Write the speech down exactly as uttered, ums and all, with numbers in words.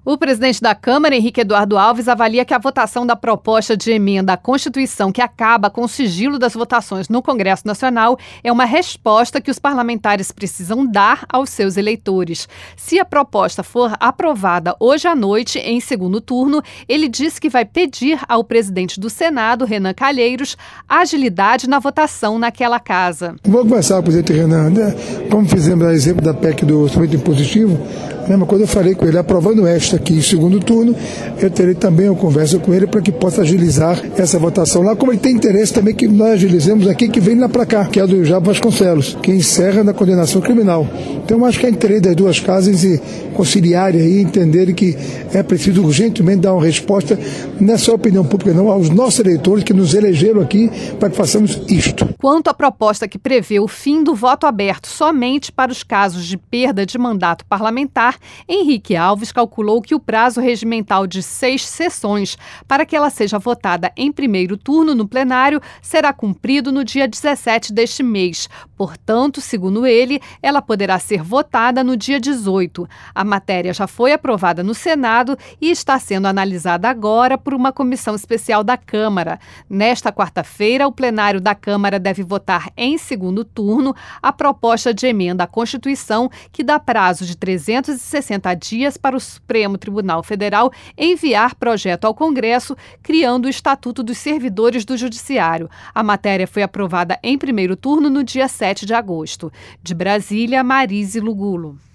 O presidente da Câmara, Henrique Eduardo Alves, avalia que a votação da proposta de emenda à Constituição que acaba com o sigilo das votações no Congresso Nacional é uma resposta que os parlamentares precisam dar aos seus eleitores. Se a proposta for aprovada hoje à noite, em segundo turno, ele disse que vai pedir ao presidente do Senado, Renan Calheiros, agilidade na votação naquela casa. Vou conversar com o presidente Renan, né? Como fizemos a exemplo da P E C do orçamento impositivo, a mesma coisa eu falei com ele, aprovando esta aqui em segundo turno, eu terei também uma conversa com ele para que possa agilizar essa votação lá, como ele tem interesse também que nós agilizemos aqui, que vem lá para cá, que é a do Jabo Vasconcelos, que encerra na condenação criminal. Então, eu acho que é interesse das duas casas e conciliarem aí, entenderem que é preciso urgentemente dar uma resposta, não é só a opinião pública, não, aos nossos eleitores que nos elegeram aqui para que façamos isto. Quanto à proposta que prevê o fim do voto aberto somente para os casos de perda de mandato parlamentar, Henrique Alves calculou que o prazo regimental de seis sessões para que ela seja votada em primeiro turno no plenário será cumprido no dia dezessete deste mês. Portanto, segundo ele, ela poderá ser votada no dia dezoito. A matéria já foi aprovada no Senado e está sendo analisada agora por uma comissão especial da Câmara. Nesta quarta-feira, o plenário da Câmara deve votar em segundo turno a proposta de emenda à Constituição que dá prazo de trezentos e sessenta dias para o Supremo Tribunal Federal enviar projeto ao Congresso, criando o Estatuto dos Servidores do Judiciário. A matéria foi aprovada em primeiro turno no dia sete de agosto. De Brasília, Marise Lugulo.